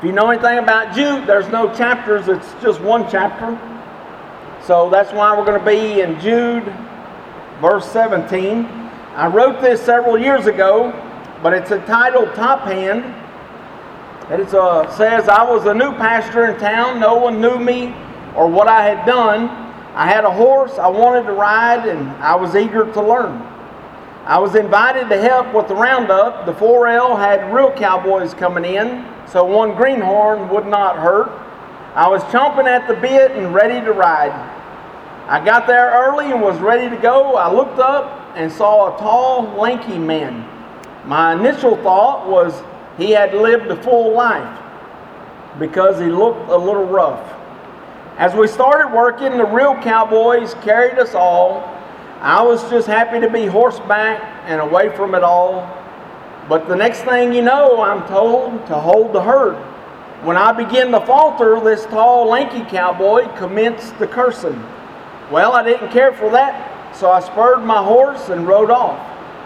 If you know anything about Jude, there's no chapters, it's just one chapter. So that's why we're going to be in Jude, verse 17. I wrote this several years ago, but it's entitled Top Hand. And it says, I was a new pastor in town. No one knew me or what I had done. I had a horse I wanted to ride, and I was eager to learn. I was invited to help with the roundup. The 4L had real cowboys coming in, so one greenhorn would not hurt. I was chomping at the bit and ready to ride. I got there early and was ready to go. I looked up and saw a tall, lanky man. My initial thought was he had lived a full life because he looked a little rough. As we started working, the real cowboys carried us all. I was just happy to be horseback and away from it all. But the next thing you know, I'm told to hold the herd. When I began to falter, this tall, lanky cowboy commenced the cursing. Well, I didn't care for that, so I spurred my horse and rode off.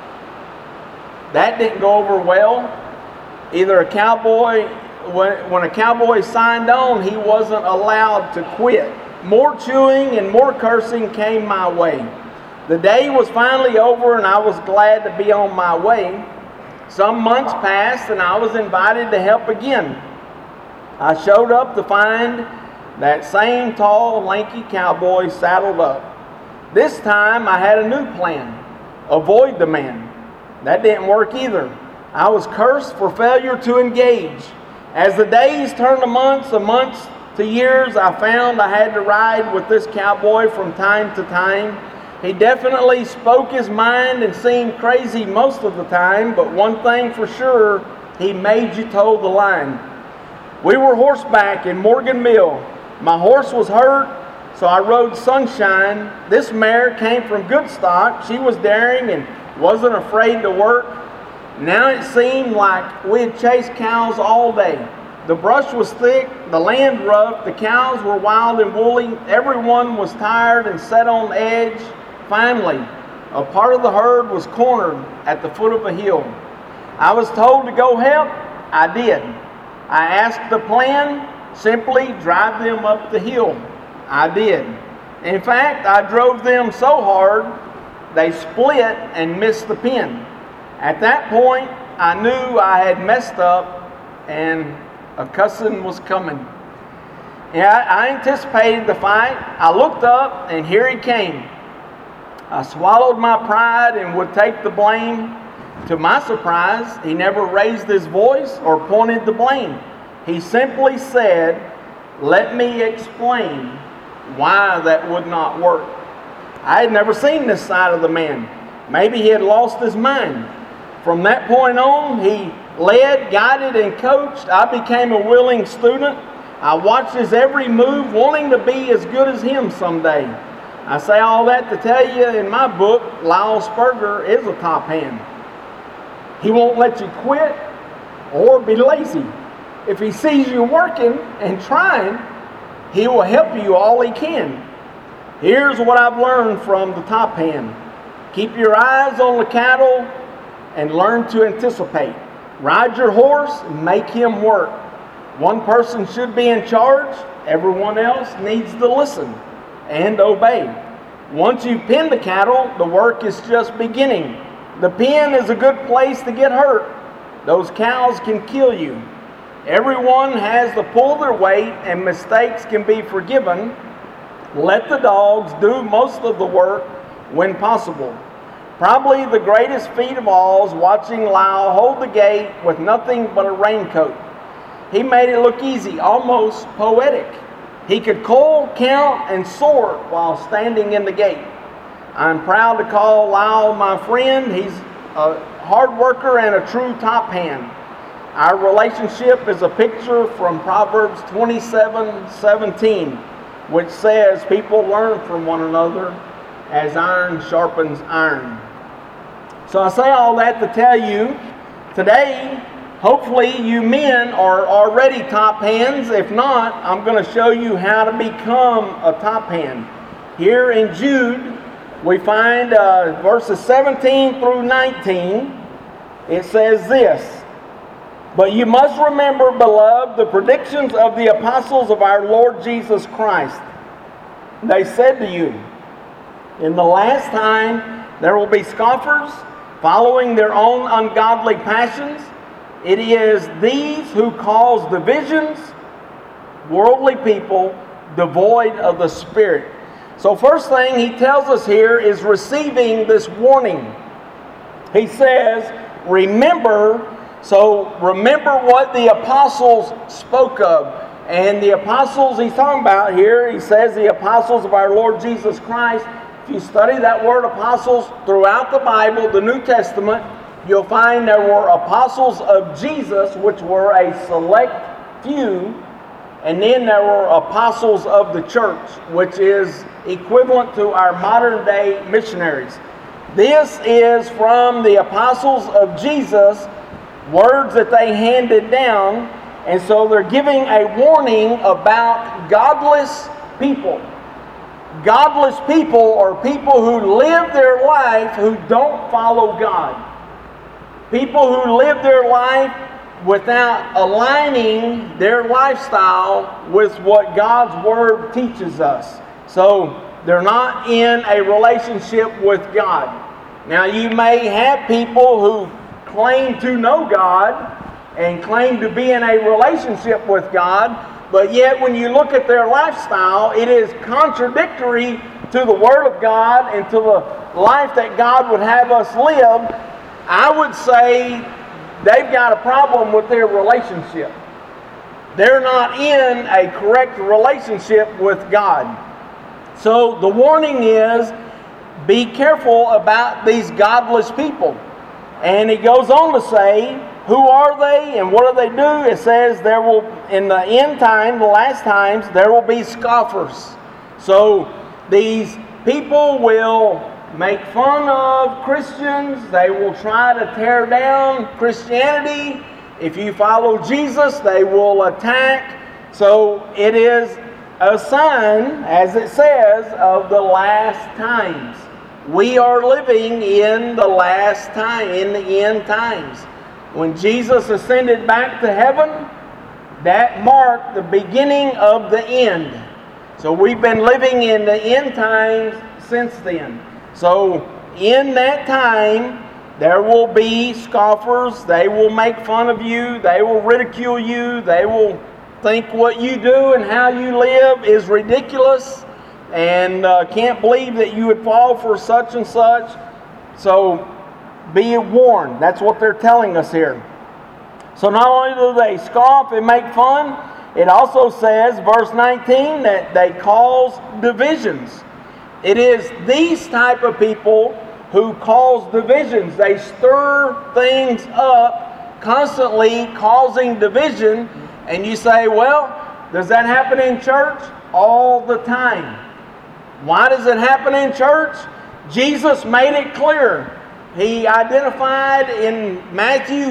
That didn't go over well. Either a cowboy, when a cowboy signed on, he wasn't allowed to quit. More chewing and more cursing came my way. The day was finally over and I was glad to be on my way. Some months passed and I was invited to help again. I showed up to find that same tall, lanky cowboy saddled up. This time I had a new plan. Avoid the man. That didn't work either. I was cursed for failure to engage. As the days turned to months to years, I found I had to ride with this cowboy from time to time. He definitely spoke his mind and seemed crazy most of the time, but one thing for sure, he made you toe the line. We were horseback in Morgan Mill. My horse was hurt, so I rode Sunshine. This mare came from good stock. She was daring and wasn't afraid to work. Now it seemed like we had chased cows all day. The brush was thick, the land rough, the cows were wild and woolly. Everyone was tired and set on edge. Finally, a part of the herd was cornered at the foot of a hill. I was told to go help. I did. I asked the plan, simply drive them up the hill. I did. In fact, I drove them so hard, they split and missed the pen. At that point, I knew I had messed up and a cussing was coming. I anticipated the fight. I looked up and here he came. I swallowed my pride and would take the blame. To my surprise, he never raised his voice or pointed the blame. He simply said, "Let me explain why that would not work." I had never seen this side of the man. Maybe he had lost his mind. From that point on, he led, guided, and coached. I became a willing student. I watched his every move, wanting to be as good as him someday. I say all that to tell you, in my book, Lyle Spurger is a top hand. He won't let you quit or be lazy. If he sees you working and trying, he will help you all he can. Here's what I've learned from the top hand. Keep your eyes on the cattle and learn to anticipate. Ride your horse and make him work. One person should be in charge. Everyone else needs to listen and obey. Once you've pinned the cattle, the work is just beginning. The pen is a good place to get hurt. Those cows can kill you. Everyone has to pull their weight and mistakes can be forgiven. Let the dogs do most of the work when possible. Probably the greatest feat of all is watching Lyle hold the gate with nothing but a raincoat. He made it look easy, almost poetic. He could cull, count, and sort while standing in the gate. I'm proud to call Lyle my friend. He's a hard worker and a true top hand. Our relationship is a picture from Proverbs 27:17, which says people learn from one another as iron sharpens iron. So I say all that to tell you, today, hopefully you men are already top hands. If not, I'm going to show you how to become a top hand. Here in Jude, we find verses 17 through 19. It says this: But you must remember, beloved, the predictions of the apostles of our Lord Jesus Christ. They said to you, in the last time there will be scoffers, following their own ungodly passions. It is these who cause divisions, worldly people, devoid of the Spirit. So first thing he tells us here is receiving this warning. He says, remember. So remember what the apostles spoke of. And the apostles he's talking about here, he says the apostles of our Lord Jesus Christ. If you study that word apostles throughout the Bible, the New Testament, you'll find there were apostles of Jesus, which were a select few. And then there were apostles of the church, which is equivalent to our modern day missionaries. This is from the apostles of Jesus, words that they handed down. And so they're giving a warning about godless people. Godless people are people who live their life who don't follow God. People who live their life without aligning their lifestyle with what God's Word teaches us. So they're not in a relationship with God. Now you may have people who claim to know God and claim to be in a relationship with God, but yet when you look at their lifestyle, it is contradictory to the Word of God and to the life that God would have us live. I would say they've got a problem with their relationship. They're not in a correct relationship with God. So the warning is, be careful about these godless people. And he goes on to say, who are they and what do they do? It says there will, in the end time, the last times, there will be scoffers. So these people will make fun of Christians. They will try to tear down Christianity. If you follow Jesus, they will attack. So it is a sign, as it says, of the last times. We are living in the last time, in the end times. When Jesus ascended back to heaven, that marked the beginning of the end. So we've been living in the end times since then. So in that time, there will be scoffers. They will make fun of you. They will ridicule you. They will think what you do and how you live is ridiculous, and can't believe that you would fall for such and such. So be warned. That's what they're telling us here. So not only do they scoff and make fun, it also says, verse 19, that they cause divisions. It is these type of people who cause divisions. They stir things up, constantly causing division. And you say, well, does that happen in church? All the time. Why does it happen in church? Jesus made it clear. He identified in Matthew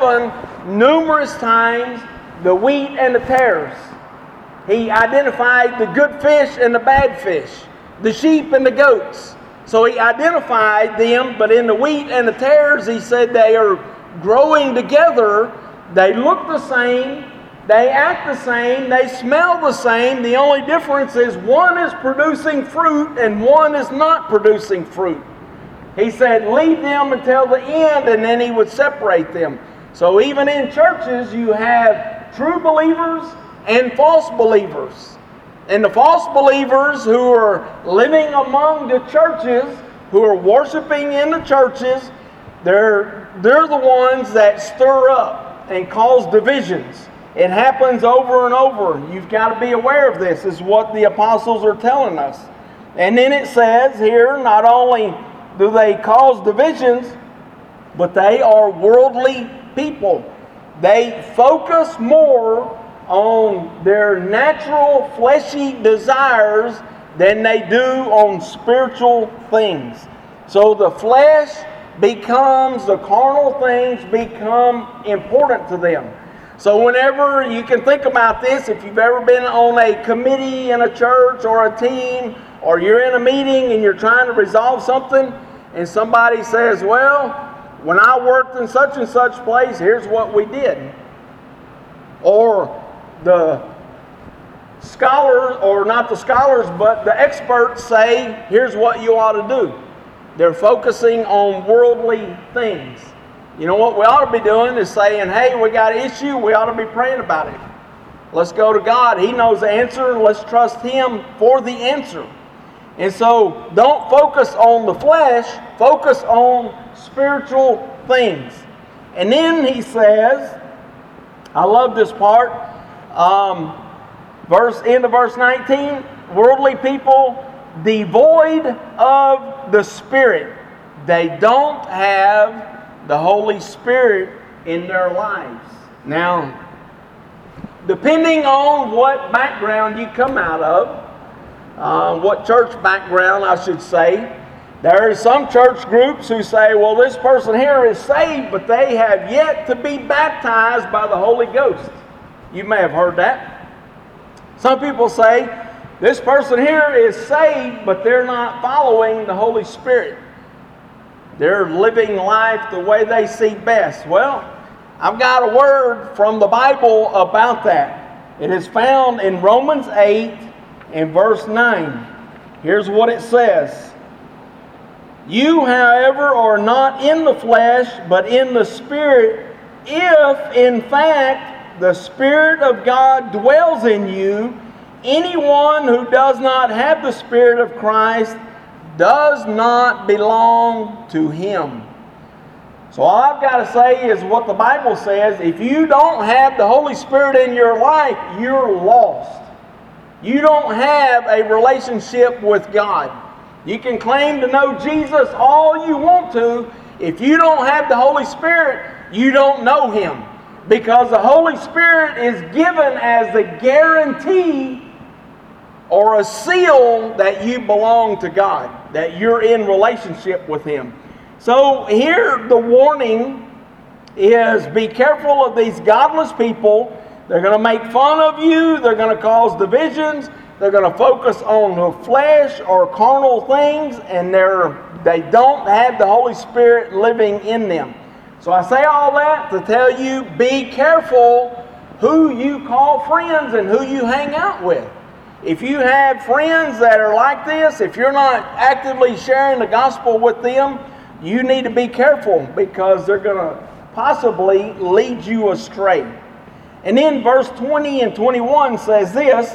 7 numerous times the wheat and the tares. He identified the good fish and the bad fish, the sheep and the goats. So he identified them, but in the wheat and the tares, he said they are growing together. They look the same. They act the same. They smell the same. The only difference is one is producing fruit and one is not producing fruit. He said, leave them until the end, and then he would separate them. So even in churches, you have true believers and false believers. And the false believers who are living among the churches, who are worshiping in the churches, they're the ones that stir up and cause divisions. It happens over and over. You've got to be aware of this, is what the apostles are telling us. And then it says here, not only do they cause divisions, but they are worldly people. They focus more on their natural fleshy desires than they do on spiritual things. So the flesh becomes, the carnal things become important to them. So whenever you can think about this, if you've ever been on a committee in a church or a team, or you're in a meeting and you're trying to resolve something, and somebody says, well, when I worked in such and such place, here's what we did. or the scholars, or not the scholars, but the experts say, here's what you ought to do. They're focusing on worldly things. You know what we ought to be doing is saying, hey, we got an issue, we ought to be praying about it. Let's go to God. He knows the answer. Let's trust Him for the answer. And so don't focus on the flesh, focus on spiritual things. And then he says, I love this part, end of verse 19, worldly people devoid of the Spirit. They don't have the Holy Spirit in their lives. Now, depending on what background you come out of, what church background I should say, there are some church groups who say, well, this person here is saved, but they have yet to be baptized by the Holy Ghost. You may have heard that. Some people say, this person here is saved, but they're not following the Holy Spirit. They're living life the way they see best. Well, I've got a word from the Bible about that. It is found in Romans 8 and verse 9. Here's what it says. You, however, are not in the flesh, but in the Spirit, if, in fact, the Spirit of God dwells in you. Anyone who does not have the Spirit of Christ does not belong to Him. So all I've got to say is what the Bible says. If you don't have the Holy Spirit in your life, you're lost. You don't have a relationship with God. You can claim to know Jesus all you want to. If you don't have the Holy Spirit, you don't know Him. Because the Holy Spirit is given as the guarantee or a seal that you belong to God, that you're in relationship with Him. So here the warning is, be careful of these godless people. They're going to make fun of you. They're going to cause divisions. They're going to focus on the flesh or carnal things, and they don't have the Holy Spirit living in them. So I say all that to tell you, be careful who you call friends and who you hang out with. If you have friends that are like this, if you're not actively sharing the gospel with them, you need to be careful, because they're going to possibly lead you astray. And then verse 20 and 21 says this,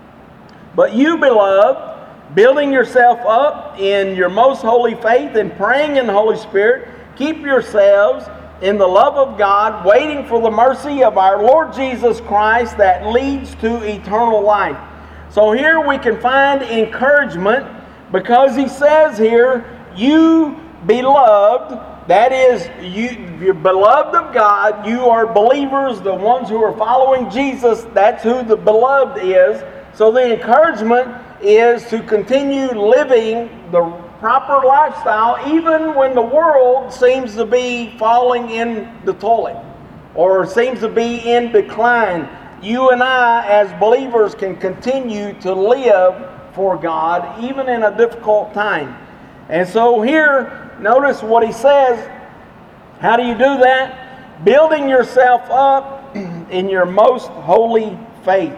but you, beloved, building yourself up in your most holy faith and praying in the Holy Spirit, keep yourselves in the love of God, waiting for the mercy of our Lord Jesus Christ that leads to eternal life. So here we can find encouragement, because he says here, you beloved, that is, you're beloved of God, you are believers, the ones who are following Jesus, that's who the beloved is. So the encouragement is to continue living the proper lifestyle, even when the world seems to be falling in the toilet or seems to be in decline. You and I, as believers, can continue to live for God, even in a difficult time. And so here, notice what he says. How do you do that? Building yourself up in your most holy faith.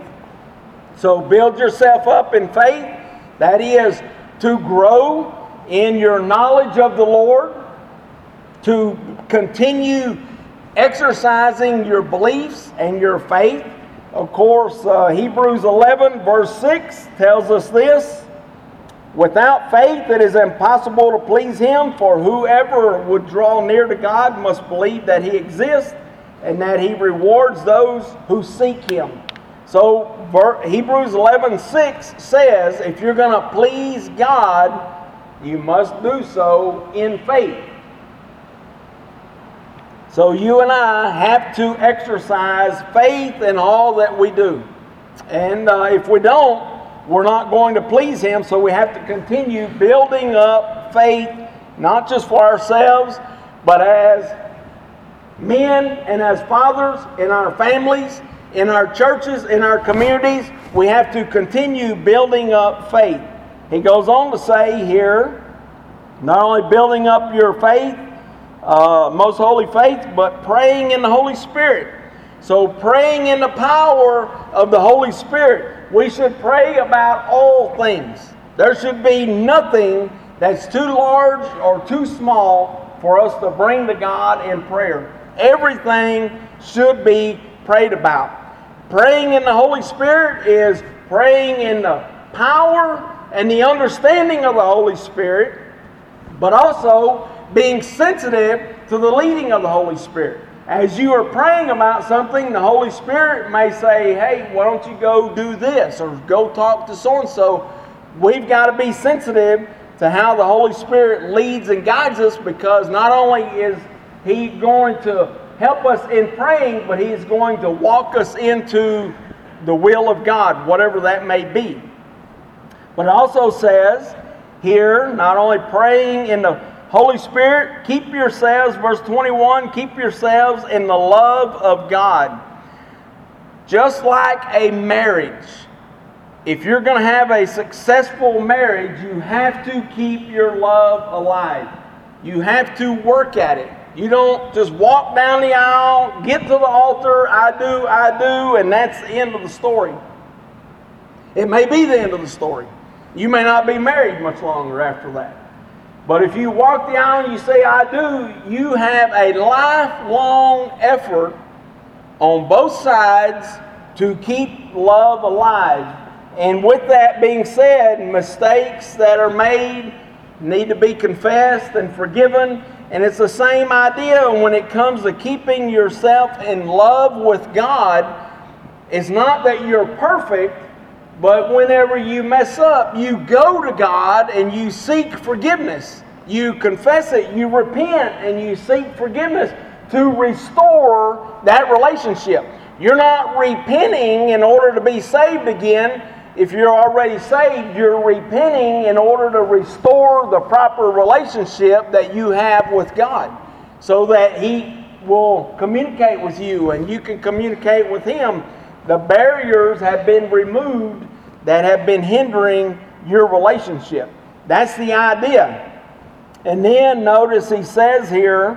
So build yourself up in faith. That is to grow in your knowledge of the Lord, to continue exercising your beliefs and your faith. Of course, Hebrews 11 verse 6 tells us this. Without faith it is impossible to please Him, for whoever would draw near to God must believe that He exists and that He rewards those who seek Him. So Hebrews 11:6 says, if you're going to please God, you must do so in faith. So you and I have to exercise faith in all that we do. And if we don't, we're not going to please Him. So we have to continue building up faith, not just for ourselves, but as men and as fathers in our families, in our churches, in our communities. We have to continue building up faith. He goes on to say here, not only building up your faith, most holy faith, but praying in the Holy Spirit. So praying in the power of the Holy Spirit, we should pray about all things. There should be nothing that's too large or too small for us to bring to God in prayer. Everything should be prayed about. Praying in the Holy Spirit is praying in the power and the understanding of the Holy Spirit, but also being sensitive to the leading of the Holy Spirit. As you are praying about something, the Holy Spirit may say, hey, why don't you go do this or go talk to so-and-so. We've got to be sensitive to how the Holy Spirit leads and guides us, because not only is He going to help us in praying, but He is going to walk us into the will of God, whatever that may be. But it also says here, not only praying in the Holy Spirit, keep yourselves, verse 21, keep yourselves in the love of God. Just like a marriage, if you're going to have a successful marriage, you have to keep your love alive. You have to work at it. You don't just walk down the aisle, get to the altar, I do, and that's the end of the story. It may be the end of the story. You may not be married much longer after that. But if you walk the aisle and you say, I do, you have a lifelong effort on both sides to keep love alive. And with that being said, mistakes that are made need to be confessed and forgiven. And it's the same idea when it comes to keeping yourself in love with God. It's not that you're perfect, but whenever you mess up, you go to God and you seek forgiveness. You confess it, you repent, and you seek forgiveness to restore that relationship. You're not repenting in order to be saved again. If you're already saved, you're repenting in order to restore the proper relationship that you have with God, so that He will communicate with you and you can communicate with Him. The barriers have been removed that have been hindering your relationship. That's the idea. And then notice he says here,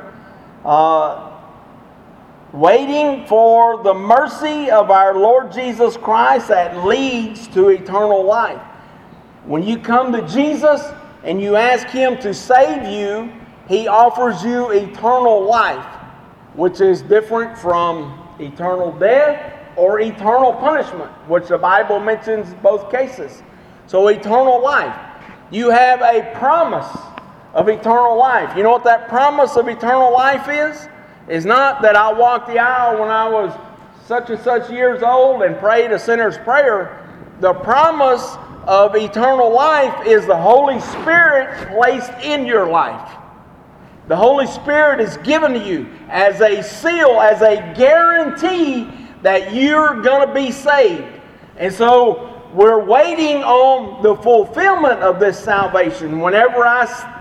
waiting for the mercy of our Lord Jesus Christ that leads to eternal life. When you come to Jesus and you ask Him to save you, He offers you eternal life, which is different from eternal death or eternal punishment, which the Bible mentions both cases. So eternal life. You have a promise of eternal life. You know what that promise of eternal life is? It's not that I walked the aisle when I was such and such years old and prayed a sinner's prayer. The promise of eternal life is the Holy Spirit placed in your life. The Holy Spirit is given to you as a seal, as a guarantee that you're going to be saved. And so we're waiting on the fulfillment of this salvation. Whenever I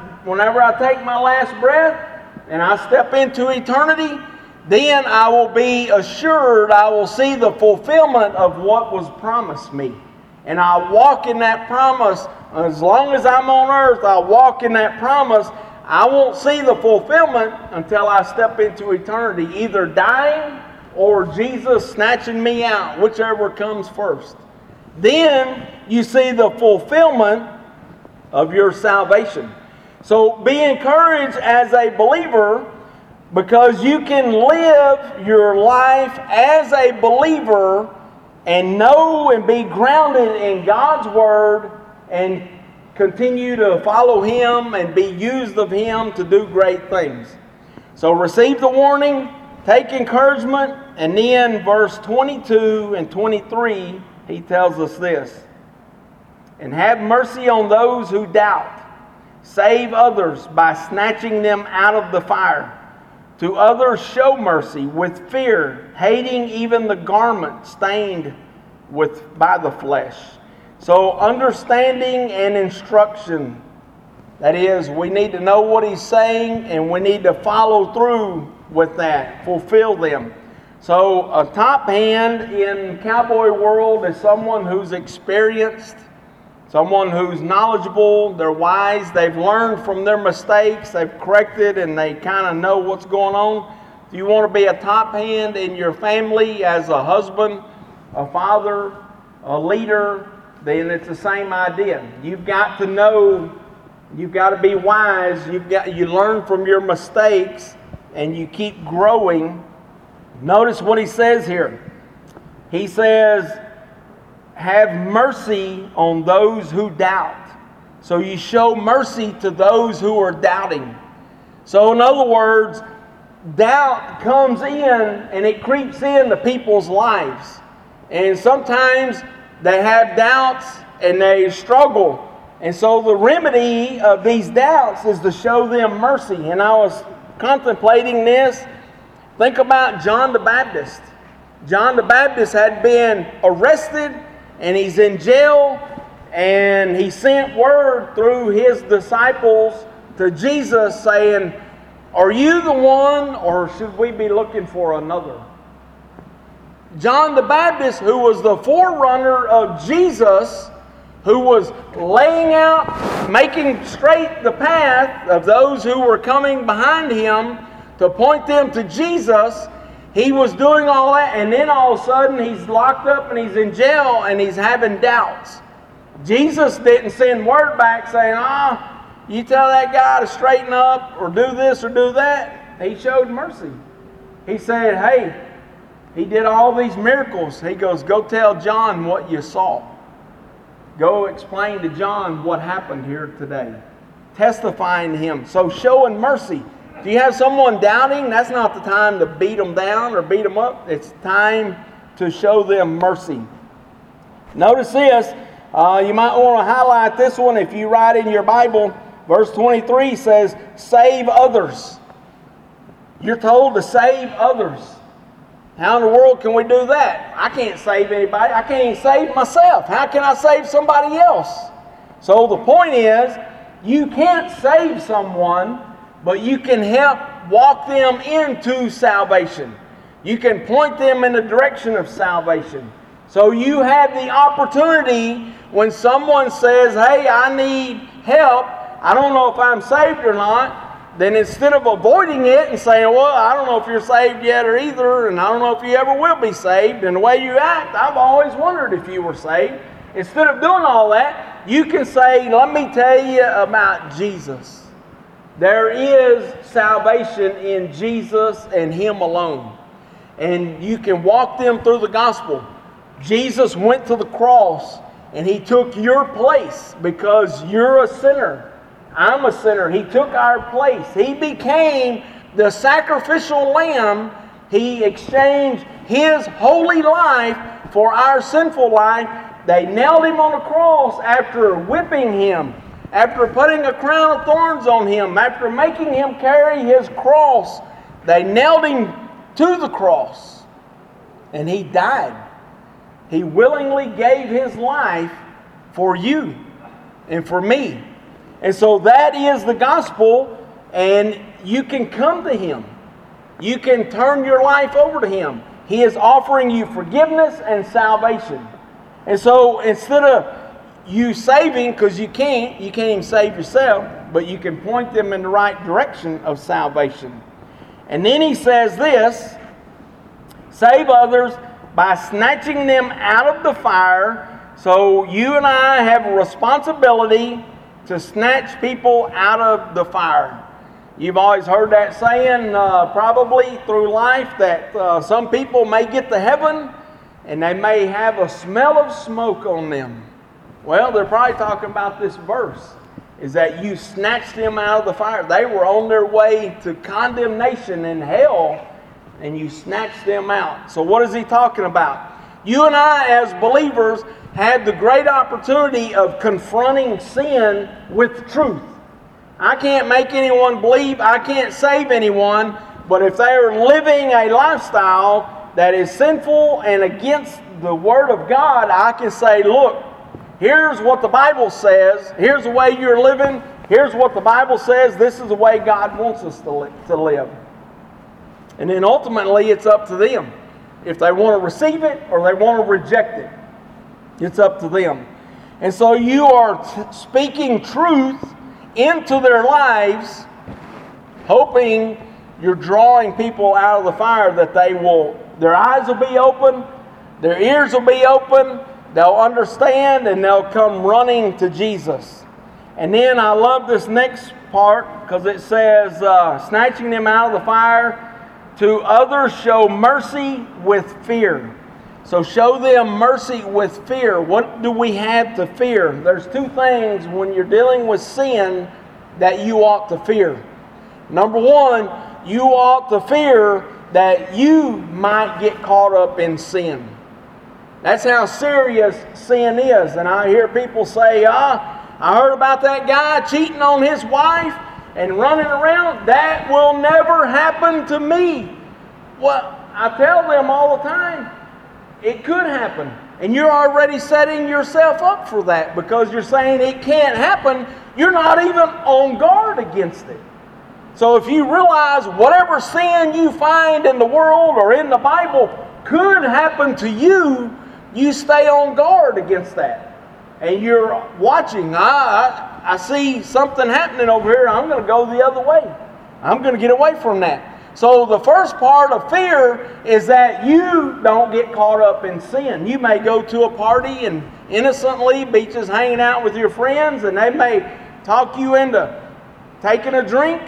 take my last breath and I step into eternity, then I will be assured I will see the fulfillment of what was promised me. And I'll walk in that promise. As long as I'm on earth, I'll walk in that promise. I won't see the fulfillment until I step into eternity, either dying or Jesus snatching me out, whichever comes first. Then you see the fulfillment of your salvation. So be encouraged as a believer, because you can live your life as a believer and know and be grounded in God's Word and continue to follow Him and be used of Him to do great things. So receive the warning, take encouragement, and then verse 22 and 23, he tells us this. And have mercy on those who doubt. Save others by snatching them out of the fire. To others show mercy with fear, hating even the garment stained by the flesh. So understanding and instruction. That is, we need to know what he's saying and we need to follow through with that, fulfill them. So a top hand in cowboy world is someone who's experienced, someone who's knowledgeable, they're wise, they've learned from their mistakes, they've corrected, and they kind of know what's going on. If you want to be a top hand in your family as a husband, a father, a leader, then it's the same idea. You've got to know, you've got to be wise, you learn from your mistakes, and you keep growing. Notice what he says here. He says, have mercy on those who doubt. So you show mercy to those who are doubting. So in other words, doubt comes in and it creeps into people's lives. And sometimes they have doubts and they struggle. And so the remedy of these doubts is to show them mercy. And I was contemplating this. Think about John the Baptist. John the Baptist had been arrested and he's in jail, and he sent word through his disciples to Jesus saying, are you the one, or should we be looking for another? John the Baptist, who was the forerunner of Jesus, who was laying out, making straight the path of those who were coming behind him to point them to Jesus, he was doing all that, and then all of a sudden he's locked up and he's in jail and he's having doubts. Jesus didn't send word back saying, you tell that guy to straighten up or do this or do that. He showed mercy. He said, hey, he did all these miracles. He goes, go tell John what you saw. Go explain to John what happened here today. Testifying to him. So showing mercy. If you have someone doubting, that's not the time to beat them down or beat them up. It's time to show them mercy. Notice this. You might want to highlight this one if you write in your Bible. Verse 23 says, save others. You're told to save others. How in the world can we do that? I can't save anybody. I can't even save myself. How can I save somebody else? So the point is, you can't save someone, but you can help walk them into salvation. You can point them in the direction of salvation. So you have the opportunity when someone says, hey, I need help, I don't know if I'm saved or not, then instead of avoiding it and saying, well, I don't know if you're saved yet or either, and I don't know if you ever will be saved, and the way you act, I've always wondered if you were saved. Instead of doing all that, you can say, let me tell you about Jesus. There is salvation in Jesus and Him alone. And you can walk them through the gospel. Jesus went to the cross and He took your place because you're a sinner. I'm a sinner. He took our place. He became the sacrificial lamb. He exchanged His holy life for our sinful life. They nailed Him on the cross after whipping Him, after putting a crown of thorns on Him, after making Him carry His cross. They nailed Him to the cross and He died. He willingly gave His life for you and for me. And so that is the gospel, and you can come to Him. You can turn your life over to Him. He is offering you forgiveness and salvation. And so instead of you saving, because you can't even save yourself, but you can point them in the right direction of salvation. And then He says this, save others by snatching them out of the fire. So you and I have a responsibility to snatch people out of the fire. You've always heard that saying probably through life that some people may get to heaven and they may have a smell of smoke on them. Well, they're probably talking about this verse, is that you snatched them out of the fire. They were on their way to condemnation in hell, and you snatched them out. So what is he talking about? You and I as believers have the great opportunity of confronting sin with truth. I can't make anyone believe, I can't save anyone, but if they are living a lifestyle that is sinful and against the Word of God, I can say, look, here's what the Bible says, here's the way you're living, here's what the Bible says, this is the way God wants us to live. And then ultimately it's up to them. If they want to receive it or they want to reject it, it's up to them. And so you are speaking truth into their lives, hoping You're drawing people out of the fire that their eyes will be open, their ears will be open, they'll understand, and they'll come running to Jesus. And then I love this next part because it says, snatching them out of the fire, to others show mercy with fear. So show them mercy with fear. What do we have to fear? There's two things when you're dealing with sin that you ought to fear. Number one, you ought to fear that you might get caught up in sin. That's how serious sin is. And I hear people say, I heard about that guy cheating on his wife and running around. That will never happen to me. Well, I tell them all the time, it could happen. And you're already setting yourself up for that because you're saying it can't happen. You're not even on guard against it. So if you realize whatever sin you find in the world or in the Bible could happen to you, you stay on guard against that. And you're watching, I see something happening over here, I'm going to go the other way. I'm going to get away from that. So the first part of fear is that you don't get caught up in sin. You may go to a party and innocently be just hanging out with your friends, and they may talk you into taking a drink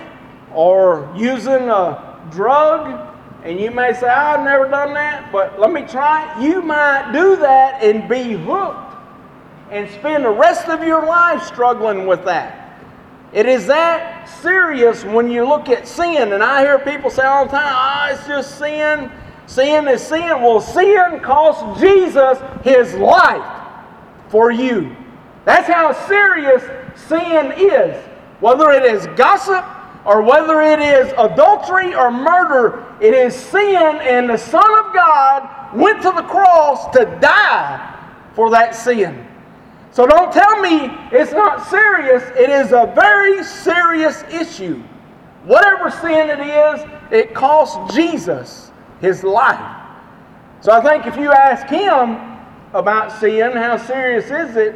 or using a drug, and you may say, I've never done that, but let me try it. You might do that and be hooked and spend the rest of your life struggling with that. It is that serious when you look at sin. And I hear people say all the time, it's just sin. Sin is sin. Well, sin cost Jesus his life for you. That's how serious sin is. Whether it is gossip or whether it is adultery or murder, it is sin, and the Son of God went to the cross to die for that sin. So don't tell me it's not serious. It is a very serious issue. Whatever sin it is, it cost Jesus his life. So I think if you ask him about sin, how serious is it,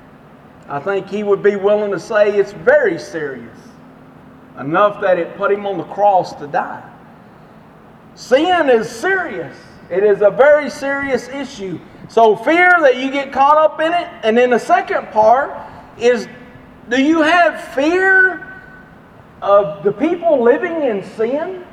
I think he would be willing to say it's very serious. Enough that it put him on the cross to die. Sin is serious. It is a very serious issue. So fear that you get caught up in it. And then the second part is, do you have fear of the people living in sin?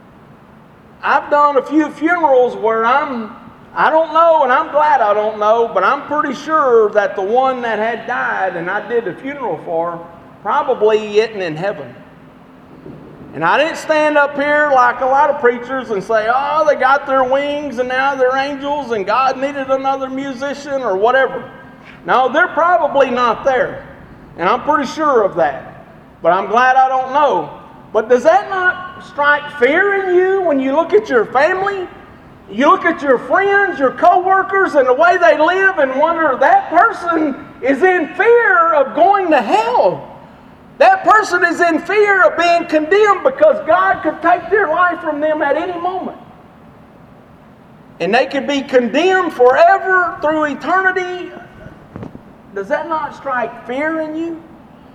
I've done a few funerals where I don't know, and I'm glad I don't know, but I'm pretty sure that the one that had died and I did the funeral for probably isn't in heaven. And I didn't stand up here like a lot of preachers and say, they got their wings and now they're angels and God needed another musician or whatever. No, they're probably not there. And I'm pretty sure of that. But I'm glad I don't know. But does that not strike fear in you when you look at your family? You look at your friends, your co-workers, and the way they live and wonder, that person is in fear of going to hell. That person is in fear of being condemned because God could take their life from them at any moment. And they could be condemned forever through eternity. Does that not strike fear in you?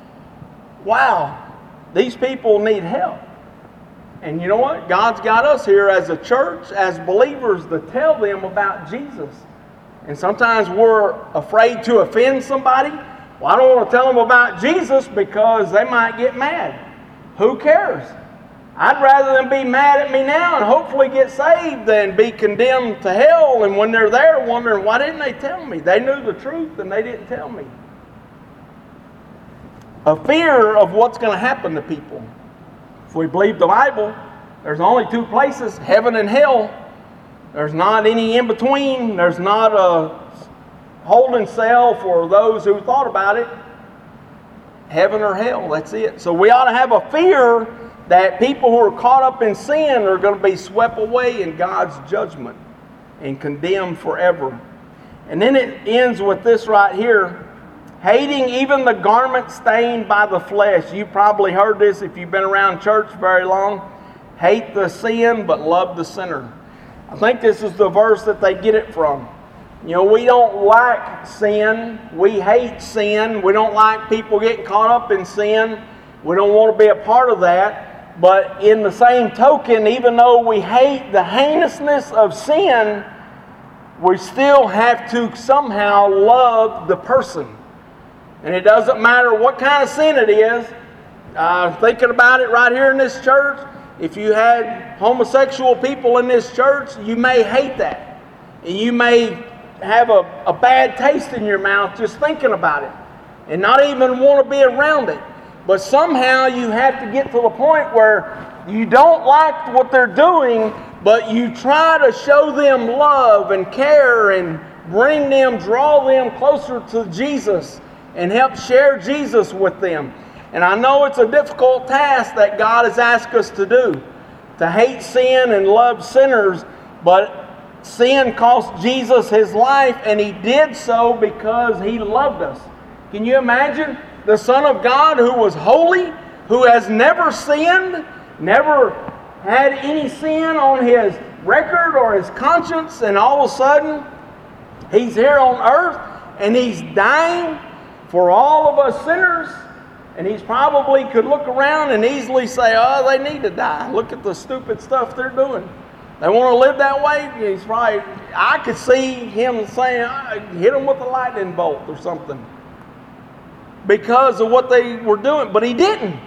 Wow, these people need help. And you know what? God's got us here as a church, as believers, to tell them about Jesus. And sometimes we're afraid to offend somebody. Well, I don't want to tell them about Jesus because they might get mad. Who cares? I'd rather them be mad at me now and hopefully get saved than be condemned to hell, and when they're there wondering, why didn't they tell me? They knew the truth and they didn't tell me. A fear of what's going to happen to people. If we believe the Bible, there's only two places, heaven and hell. There's not any in between. There's not a holding cell for those who thought about it. Heaven or hell, that's it. So we ought to have a fear that people who are caught up in sin are going to be swept away in God's judgment and condemned forever. And then it ends with this right here. Hating even the garment stained by the flesh. You probably heard this if you've been around church very long. Hate the sin but love the sinner. I think this is the verse that they get it from. You know, we don't like sin. We hate sin. We don't like people getting caught up in sin. We don't want to be a part of that. But in the same token, even though we hate the heinousness of sin, we still have to somehow love the person. And it doesn't matter what kind of sin it is. Thinking about it right here in this church, if you had homosexual people in this church, you may hate that. And you may have a bad taste in your mouth just thinking about it and not even want to be around it. But somehow you have to get to the point where you don't like what they're doing, but you try to show them love and care and draw them closer to Jesus and help share Jesus with them. And I know it's a difficult task that God has asked us to do, to hate sin and love sinners, but sin cost Jesus His life, and He did so because He loved us. Can you imagine the Son of God who was holy, who has never sinned, never had any sin on His record or His conscience, and all of a sudden He's here on earth and He's dying for all of us sinners? And He's probably could look around and easily say, oh, they need to die. Look at the stupid stuff they're doing. They want to live that way? He's right. I could see Him saying, hit them with a lightning bolt or something, because of what they were doing. But He didn't.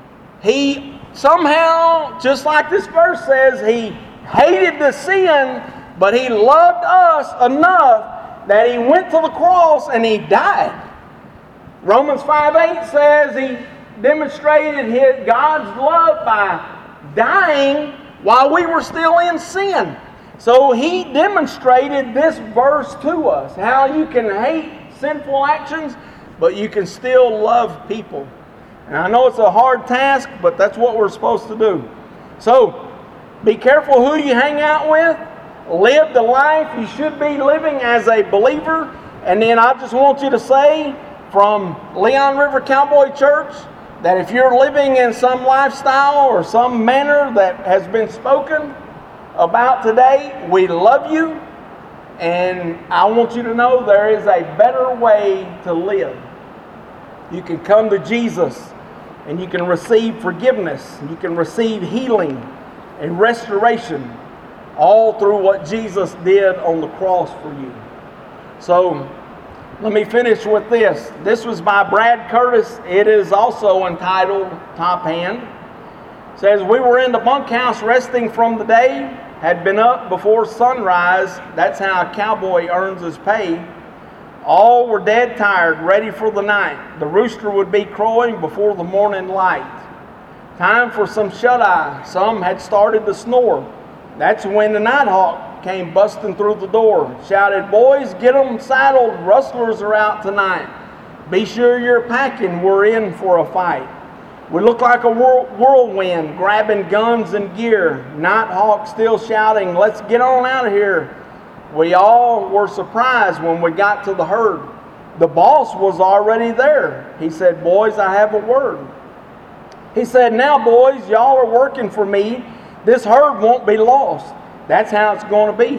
He somehow, just like this verse says, He hated the sin, but He loved us enough that He went to the cross and He died. Romans 5:8 says He demonstrated God's love by dying while we were still in sin. So He demonstrated this verse to us, how you can hate sinful actions, but you can still love people. And I know it's a hard task, but that's what we're supposed to do. So, be careful who you hang out with. Live the life you should be living as a believer. And then I just want you to say, from Leon River Cowboy Church, that if you're living in some lifestyle or some manner that has been spoken about today, we love you, and I want you to know there is a better way to live. You can come to Jesus and you can receive forgiveness, and you can receive healing and restoration, all through what Jesus did on the cross for you. So let me finish with this. This was by Brad Curtis. It is also entitled Top Hand. It says, we were in the bunkhouse resting from the day, had been up before sunrise. That's how a cowboy earns his pay. All were dead tired, ready for the night. The rooster would be crowing before the morning light. Time for some shut-eye. Some had started to snore. That's when the nighthawk came busting through the door. Shouted, boys, get them saddled. Rustlers are out tonight. Be sure you're packing. We're in for a fight. We look like a whirlwind, grabbing guns and gear. Nighthawk still shouting, let's get on out of here. We all were surprised when we got to the herd. The boss was already there. He said, boys, I have a word. He said, now, boys, y'all are working for me. This herd won't be lost. That's how it's going to be.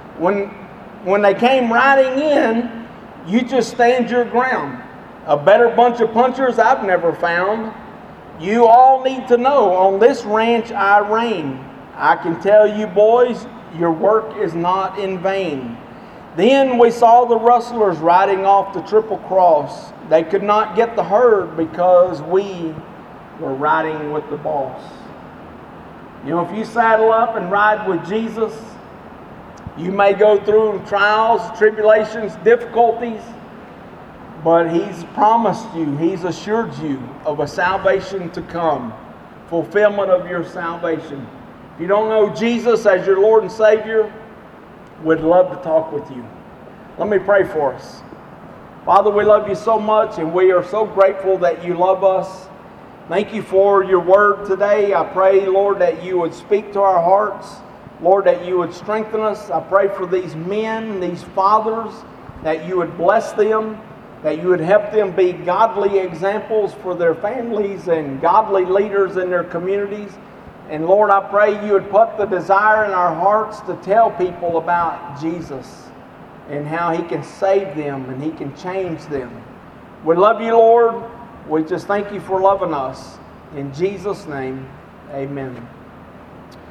When they came riding in, you just stand your ground. A better bunch of punchers I've never found. You all need to know, on this ranch I reign. I can tell you, boys, your work is not in vain. Then we saw the rustlers riding off the Triple Cross. They could not get the herd because we were riding with the boss. You know, if you saddle up and ride with Jesus, you may go through trials, tribulations, difficulties, but He's promised you, He's assured you of a salvation to come, fulfillment of your salvation. If you don't know Jesus as your Lord and Savior, we'd love to talk with you. Let me pray for us. Father, we love you so much, and we are so grateful that you love us. Thank you for your word today. I pray, Lord, that you would speak to our hearts. Lord, that you would strengthen us. I pray for these men, these fathers, that you would bless them, that you would help them be godly examples for their families and godly leaders in their communities. And Lord, I pray you would put the desire in our hearts to tell people about Jesus and how He can save them and He can change them. We love you, Lord. We just thank you for loving us. In Jesus' name, Amen.